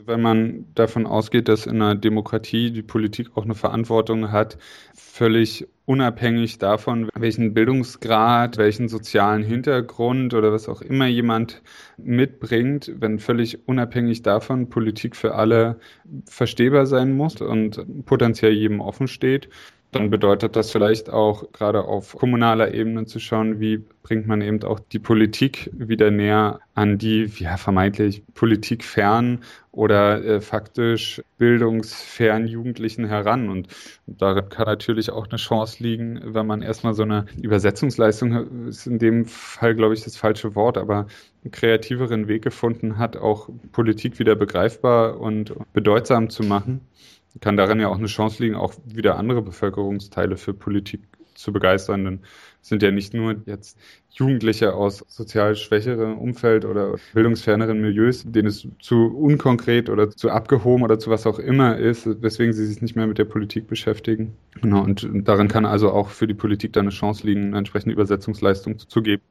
Wenn man davon ausgeht, dass in einer Demokratie die Politik auch eine Verantwortung hat, völlig unabhängig davon, welchen Bildungsgrad, welchen sozialen Hintergrund oder was auch immer jemand mitbringt, wenn völlig unabhängig davon Politik für alle verstehbar sein muss und potenziell jedem offen steht, dann bedeutet das vielleicht auch gerade auf kommunaler Ebene zu schauen, wie bringt man eben auch die Politik wieder näher an die vermeintlich politikfern oder faktisch bildungsfernen Jugendlichen heran. Und darin kann natürlich auch eine Chance liegen, wenn man erstmal so eine Übersetzungsleistung, ist in dem Fall, glaube ich, das falsche Wort, aber einen kreativeren Weg gefunden hat, auch Politik wieder begreifbar und bedeutsam zu machen. Kann darin ja auch eine Chance liegen, auch wieder andere Bevölkerungsteile für Politik zu begeistern. Denn es sind ja nicht nur jetzt Jugendliche aus sozial schwächerem Umfeld oder bildungsferneren Milieus, denen es zu unkonkret oder zu abgehoben oder zu was auch immer ist, weswegen sie sich nicht mehr mit der Politik beschäftigen. Genau, und darin kann also auch für die Politik dann eine Chance liegen, eine entsprechende Übersetzungsleistung zu geben.